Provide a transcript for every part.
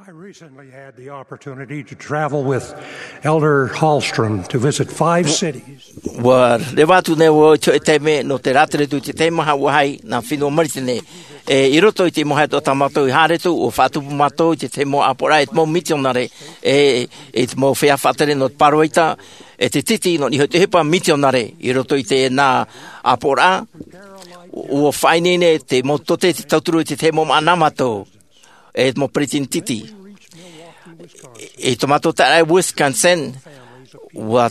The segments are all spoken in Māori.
I recently had the opportunity to travel with Elder Hallstrom to visit 5 cities. Wa levatu ne wo te me no te ratere tu te maha wahai na fino maritene I roto I te moha to tamato I haretu o fatu mato te mo apora et mo misionare et mo fea fatere no paroita te titi no I te hepa misionare I roto I te na apora o fainene te mo tote te tauturu te mo anamato et mo pretintiti e tomato ta Wisconsin what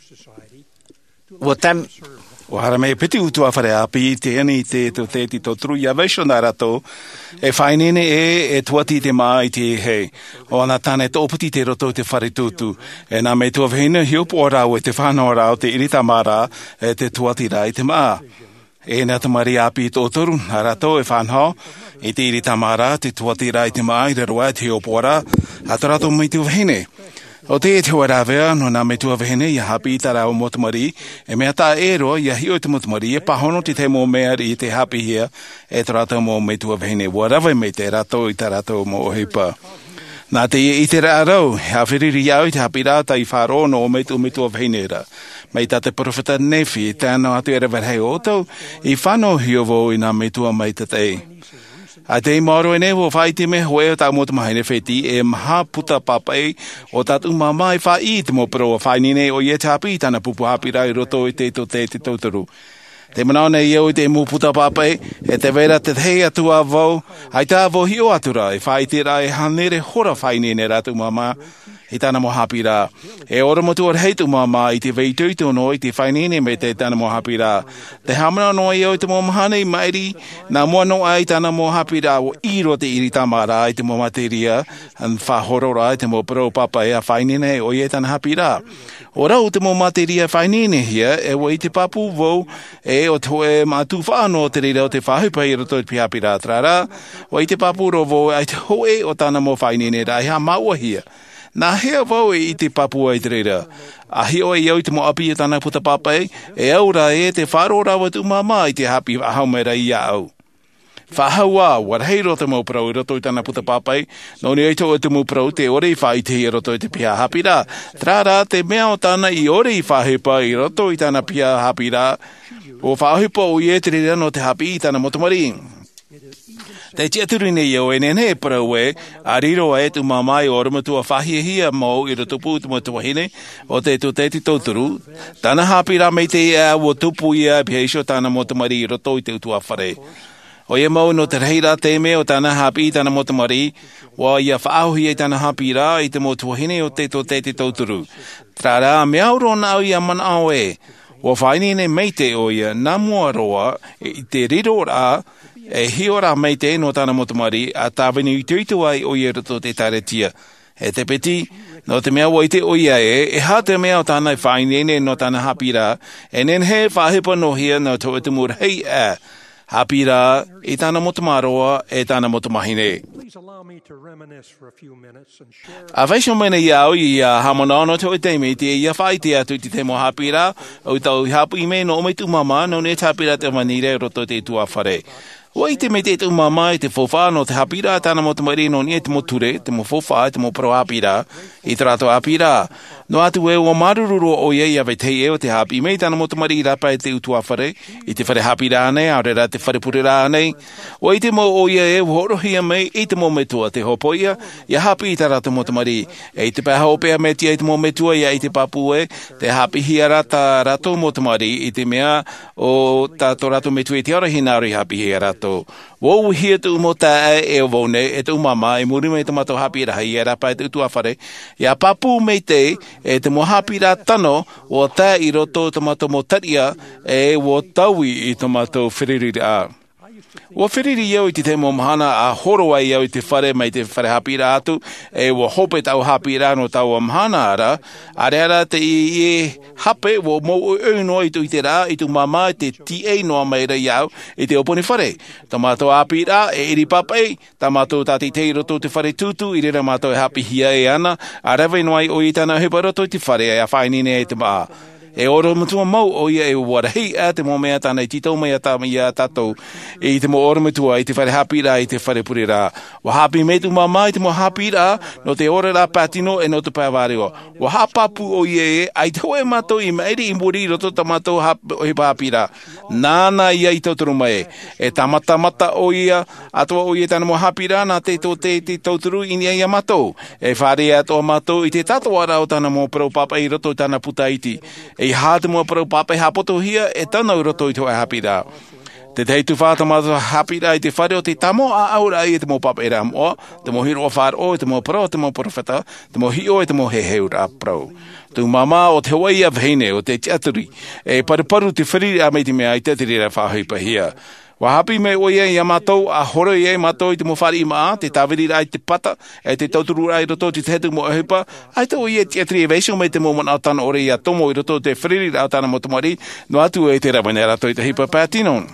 time Wahara me piti utua whare api te ani te te to tru ya veshona rato e whainene e tuati te mai te hei o ana tane to puti te roto te whare tutu e na me tua vhina hiupo o rau e te whanau rau te irita mara e te tuati rai te maa e na te mari api to turu a rato e whanau e te irita mara te tuati rai te maa I reroa te hiupo a to rato me tua vhine O te te warawea no na me tua vehene I hapi tara o motumari e mea ta ero I hio te motumari e pahono te mo mea I te hapi hia e tarata mo me tua vehene warawe me te rato I tarato mo ohipa. Nā te I te rārau ha whiriri au I te hapi rata I wharo no o me tua vehene ra. Mei ta te profeta Nefi tēnā atu ere warhei o tau I whano hiovo I nā me tua mai te tei. A te maro e nevo whai te me hoe o tā mōta mahine wheti e maha puta papai o tātu mamai whai te mo pro o whai nine o ie te hapi tana pupu hapi rai roto I te tautaru. Te manao nei iau I te mu puta papai e te vera te hei atua vau hai tā vau hio atura e whai te rai hanere hora whai nine ratu mama I tāna mo hapi rā. E ora motu ar heitu mama I te veituitu no I te whainene me te tāna mo hapi rā. Te hamana no I au te mo mahane mairi, nā mua no ai tāna mo hapi rā o iro te iritama rā I te mo materia, an whahoro rā I te mo pro papa e a whainene o I tāna hapi rā. O rau te mo materia whainene hia e o I te papu vau e o te mātu whāno te rira o te whahupa I roto I hapi rā trara, o I te papu ro vau ai te hoe o tāna mo whainene rā I ha maua hia. Nā hea wau I te papua I te reira. A heo I au te mo api I tāna puta papai, e aura e te wharo rawa tu mama I te hapi ahaumera I au. Whahaua, warheiro te mo prau I roto I tāna puta papai, no ni eito o te mo prau te ore I whai te I roto I te pia hapi rā. Trara te mea o tāna I ore I whahepa I roto I tāna pia hapi rā, o whahepa o I te reira no te hapi I tāna motomari. Te tia turu nei o e nene parau e, a riro e tu mamai o ramatua whahiahia mo I roto pu tu matua hine, o te tu te tauturu, tāna hapi rā mei te ea o tupu ia piheisho tāna motamari I roto I te utua whare. O ia mau no te reira te me o tāna hapi tāna motamari, wa ia whaahuhi e tāna hapi rā I te motua hine o te tauturu. Trara mea uro nau ia mana au e, o whainene mei te o ia nā mua roa I te riro rā, e hiora mei te no tāna motamari a tāwini I tuitu ai o ia roto te taretia. E te peti, no te mea wai te o ia e hā te mea o tāna whainene no tāna hapira, e nen he whahepa no hia no tō te mur hei a hapira I tāna motamaroa e tāna motamahine. A whaisho mena iau I a hamonano tō e teime te ia whai te atu te mo hapira, o tau hapu I me no omeitu mama no ne hapira te manire roto te tua whare. Wai te me te tu mama I te fofa no te hapira tāna motamari no ni te mo ture, te mo fofa, te mo pro hapira, I trato hapira. No atu e o marururo o ia ia vei tei e o te hapi mei tāna motamari I rapa e te utua whare, I te whare hapira anei, a rera te whare purera anei. Wai te mo o ia e horohia mei, I te mo metua te hopoia, ia hapi I tarata motamari. E te pēha opea me tia I te mo metua ia I te papu e, te hapi hia rata rato motamari I te mea o tato rato metua I te ora hinari hapi hia rato. Wou hia tu umota e o vone e tu mama e muri me te mato hapi raha I rapa e te utua whare. Ia papu mei te e te mo hapi rā tano o tā I roto te mato mo taria e o taui I te mato whiriri a. Ua whiriri iau I te mo mahana a horo ai iau I te whare mai te whare hapi rā atu e ua hope tau hapi rā no tau a mahana ara a reara te I hape o mo no I tu I te rā I tu mama te TA noa mai ra iau I te oponi whare. Ta mato hapi rā e iri papai, ta mato tati te roto te whare tutu I rera mato e hapi hia e ana a rewe noai o I tana hepa roto I te whare e a whainine e te maa. E oro mutua mau o ia e wara hei a te mo mea tāna i titau mai a tā mai a tātou e te mo oro mutua i te whare hapi rā i te whare puri rā. Wa hapi me tu mama i te mo hapi rā no te ora rā pātino e no te pāware o. Wa hapapu o ia e ai te hoe mātou i mairi i muri i roto tamatou he hapi rā. Nāna ia i tauturu mai e tamata o ia atua o ia tāna mo hapi rā nā te tauturu i nia ia mātou. E whare atoa mātou i te tatoa rā o tāna mo parau papa i roto tāna puta iti. E hā te mo parau papa i hapoto hia e tāna i roto i te hapi rā. Te teitu whāta mātua hapi rā i te whare o te tamo a aura i te mo papa i rā moa, te mo hiro o whāra o, te mo parau, te mo profeta, te mo hio e te mo heheu rā parau. Tu mama o te waia vheine o te tiaturi, e paru te whiri a mei te mea i te tiri rā whāhipa hia. Wa hapi me o ia i a mātou, a horo i a mātou i te mo whari i maa, te tāwiri rā i te pata, e te tauturu rā i roto te tehetu mo ahipa, ai te o ia tiatri e veisio mei te mo mana o tāna ore i a tomo i roto te whiri rā o tāna mo tamari, no atu e te rawane rato i te hipa pātino.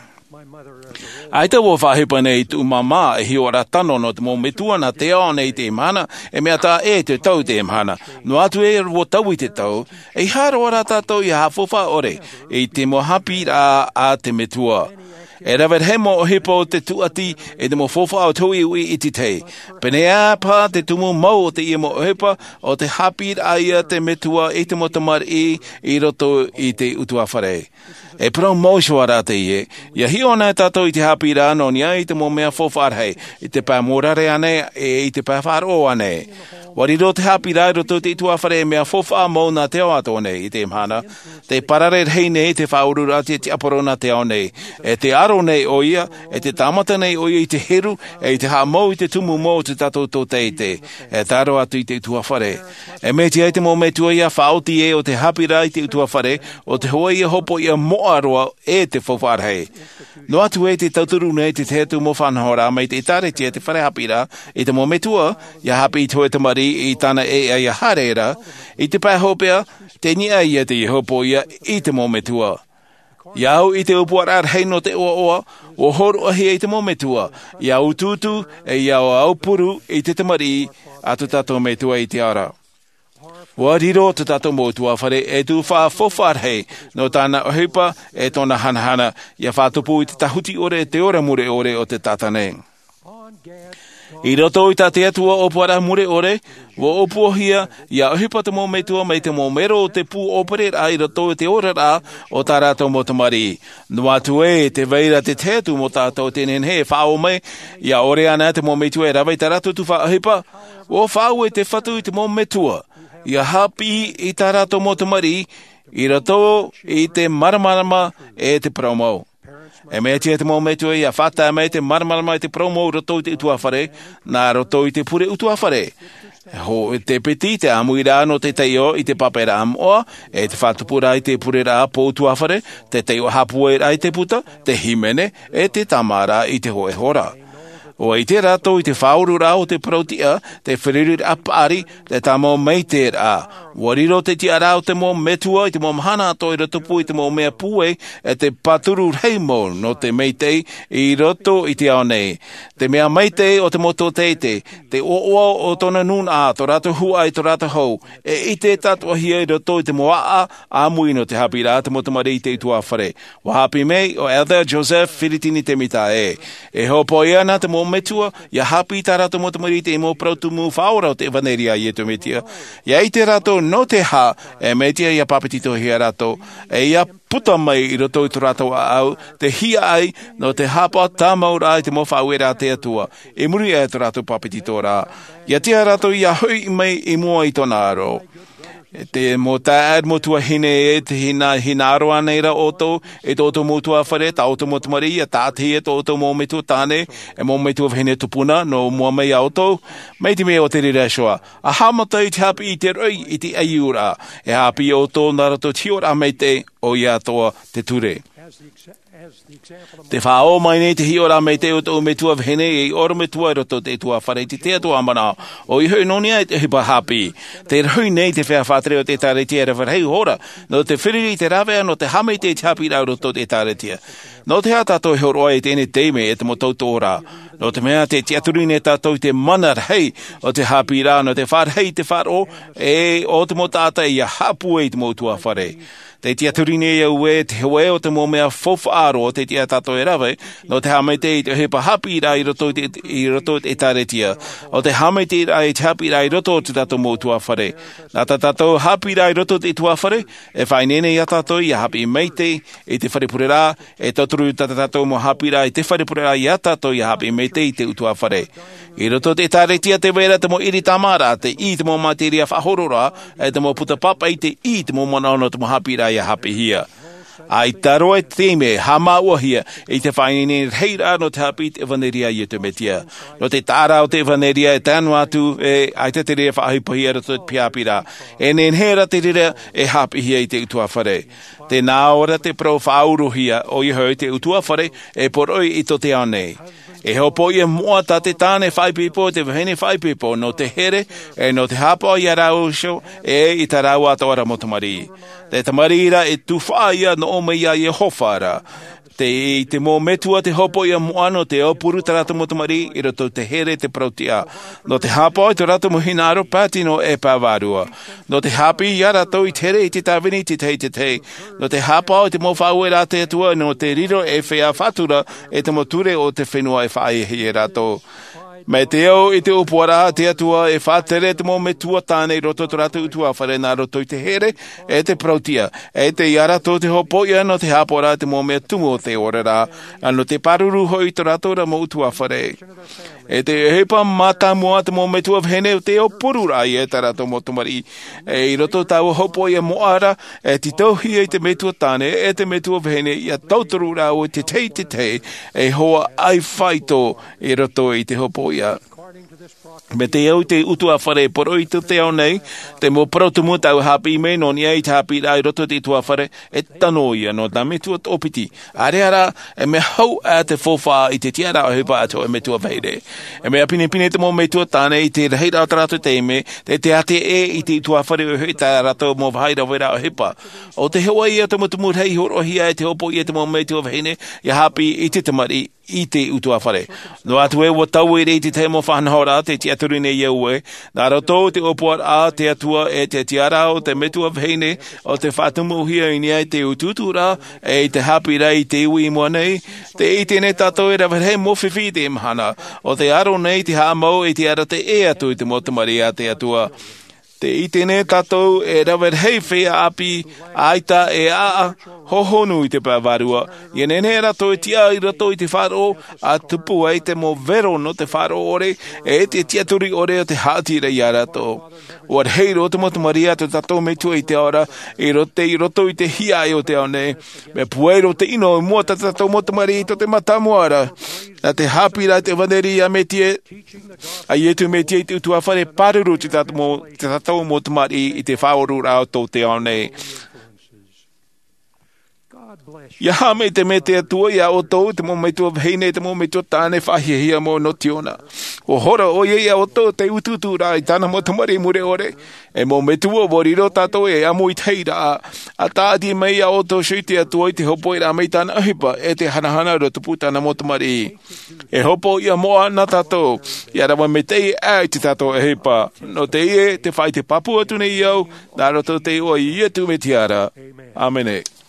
Ai te wo whahipa nei tu mama e hiora tano no te mo metua na te ao nei te imana, e mea tā e te tau te imana. No atu e wo tau i te tau, e haro ara tātou i hawhowha ore, e te mo hapi rā a te metua. E rawet he mo o hipo o te tuati e te mo whowha o tui ui i te te. Pene āpa te tumu mau o te ia mo o hipa o te hapi rā ia te metua i te mo tamari i roto i te utua whare. E prau mausua rā te ie, ia hiona tātou i te hapi rā no nia i te mo mea whowharhei, i te pā morare ane e i te pā wharo ane. Wariro te hapi rā roto te itua whare mea whowha mau nā te ato nei i te mhana, te parare hei nei te whauru rā te aparo nā te ao nei, e te aro nei o ia, e te tamata nei o ia i te heru, e i te ha mau i te tumu mau te tātou tō teite, e tāro atu i te itua whare. E me te aite mo me tua ia whaoti e o te hapi rā i te itua whare, o te hoa ia hopo ia moaroa e te whowharhei. No atu e te tauturu nei te tehetu mo whanahora mai te itare tia te whare hapi rā, i te mo me tua, ia hapi i toe te mari i tāna e a ia hareira, i te pāhopea, te nia ia te hopo ia i te mo me tua. Iau i te upua rār hei no te oa, o horo ahi i te mo me tua, iau tutu e iau au puru i te mari atu tātou me tua i te ara. Wariro te tātou mo tua whare e tu wha whowharhei no tāna ohipa e tōna hanahana, ia whātupu i te tahuti ore te ora mure ore o te tātanei. I roto i tā te atua o puara mure ore, wo opuohia, ia ohipa te mo metua mei te mo mero o te pū opere rā i roto i te ora rā o tā rātou mo tamari. No atu e te veira te teatu mo tātou tenen he whao mei, ia ore ana te mo metua e rawai tā rātou tu wha ohipa, o whao e te whatu i te mo metua, ia hapi i tā rātou mo tamari, i roto i te maramarama e te promo. E mea tia te mo metua ia whata mei te maramarama i te promo roto i te utua whare, nā roto i te pure utua whare. Ho te peti te amui rā no te teio i te pape rā moa, e te whatupura i te pure rā po utua whare, te teio hapue rā i te puta, te himene, e te tamara i te hoe hora. O i te rato i te whauru rā o te protia, te whiririr apari, te tamo mei te rā. Wariro te tia rā o te mo metua i te mo mahana ato i roto pu i te mo mea pue e te paturu reimo no te meitei i roto i te ao nei. Te mea meitei o te moto teite, te oa o tona nun a, to rato hua i to rato hou, e i te tatua hia i roto i te mo a mui no te hapi rā, te moto mari i te itua whare. Wa hapi mei o Elder Joseph Firitini te mita e. E hopo ia na te mo metua, ia hapi tā rato moto mari te mo prautumu whaora o te evaneria i e tu metia. Ia i te rato no te ha, e metia ia papetito hia rato, e ia puta mai i roto i tu rato au, te hia ai no te hapa tāmau rā i te mo whaue rā te atua, e muri e tu rato papetito rā. Ia tia rato ia hui mai i mua i tona aro. Te mo tāad mo tua hine e te hina aroa nei ra oto, e tōto mo tua whare, ta oto mo tamari, e tāti e tōto mo me tua tāne, e mo me tua hine tupuna, no mua mei auto, mei te mea o te rerashoa. A hamata i te hapi i te roi i te aiura, e hapi o tō narato tiora mei te o ia toa te ture. Te whao mai nei te hiora mei te o tō me tua vhene e oro me tua roto te tua whare te tea tua mana o i hui nonia e te hipa hapi. Te hui nei te whea whatre o te tare tia rewharhei hora no te whiriri te rawea no te hame te hapi rau roto te tare tia. No te hea tātou he oroa e tēne teime e te mo tautou ora. No te mea te tiaturine tātou te mana hei o te hapira, no te whar hei te whar o o te mo tāta i a hapu e te mo tua whare. Te tiaturine e ue te hoe o te mo mea whowhaaro o te tia tātou e rawe, no te hamete i te hepa hapira i roto e taretia. O te hamete i te hapira i roto o te tātou mo tua whare. Nā tātou hapira i roto te tua whare, e whainene i a tātou i a hapi meite i te wharepurera, e toturu tātou mo hapira i te wharepurera i a tātou i a hapi meite i te utua whare. I roto te taretia te wera te mo iri tamara, te i te mo materia whahorora, e te mo puta papa i te i te mo manaono te mo hapira i a hapi hia. Ai taro e teme, hama ua hia, i te whainene reira no te hapi te evaneria i te metia. No te tāra o te evaneria e tānu atu, ai te rea whaahipahia roto te piapira. E nenhera te rea e hapi hia i te utua whare. Te nāora te pro whauruhia o i hau te utua whare, e poroi i to te anei. E hopo i mua ta te tāne whaipipo, te wahene whaipipo, no te here, e no te hapa i a rau sho, i ta rau atoara mo tamari. Te tamarira e tu whaia no o mea i hofara. Te mō metua te hopo i a moano te opuru te rata mo tamari, i roto te here te prautia. No te hapa i te rata mo hinaro pati no e pāwarua. No te hapi i a rato i tere i te tāwini te te. No te hapa i te mō whau e rata e tua, no te riro e whea whatura e te moture o te whenua e whae he rato. Me te au i te upuara te atua e whātere te mō me tua tāne i roto te rata utua whare nā roto i te here e te prautia. E te iara tō te hopo ia no te hapora te mō me tumu o te orera. Ano te paruru hoi te rato ra mō utua whare. E te hepa mata mua te mō me tua whene o te o purura i e te rato mō tumari. E i roto tau hopo ia moara e te tauhi e te me tua tāne e te me tua whene i a tautaru rā o te te e hoa ai whaito i roto i te hopo ia. Me te au te utua whare poro i te ao nei, te mō protumu tau hapi me no ni ai te hapi rai roto te utua whare, e tano ia no tā me tua opiti. Areara, e me hau a te fōwha i te tiara o hepa ato e me tua veire. E me apine te mō me tua tāne i te reira o tarato te me, te ate i te utua whare o hei tā rato mō vahaira o vera o hepa. O te hewa ia te motumu rei horohia e te hopo i te mō me tua veine, i hapi i te tamari i te utua whare. No atu e wa tau e rei te te mo whanahora te tiaturine i ue. Nā roto te opoar a te atua e te tiara o te metua vheine o te whatumuhia i nia te ututura e te hapi rei te ui mua nei. Te i tēne tato e rawhere mowhiwhi te imhana. O te aro nei te hāmau e te ara te e atu i te motamari a te atua. Te i tēne tātou e rawar hei whea api aita e a hohonu i te pāwarua. I nene rato e tia i rato i te wharo a tupu ai te mo vero no te wharo ore e te tiaturi ore o te hātira i a rato. O ar hei roto motumaria te tātou me tua i te ora i roto i te hiai o te aone. Me puero te ino i mua tātou motumaria i to te matamuara. Na te hapira te vaneri a metie, a ietu metie i te utua whare paruru te tātou motumari i te whaoru rao tō te aone. Ia hame te me te atua ia o tō, te mō meitua vheine, te mō meitua tāne whahihia mō notiona. O hora o ia o tō te ututu rā i tāna motumari mure ore. E mō meitua wariro tātou e amu i teira a tāti mei a o tō shui te atua i te hopo i rā mei tāna ahipa e te hanahana rotupu tāna motumari. E hopo ia moa na tātou, ia rawa me tei ai te tātou ahipa. No te ie, te whai te papu atu nei au, nā roto te oa i atu me tiara. Amen.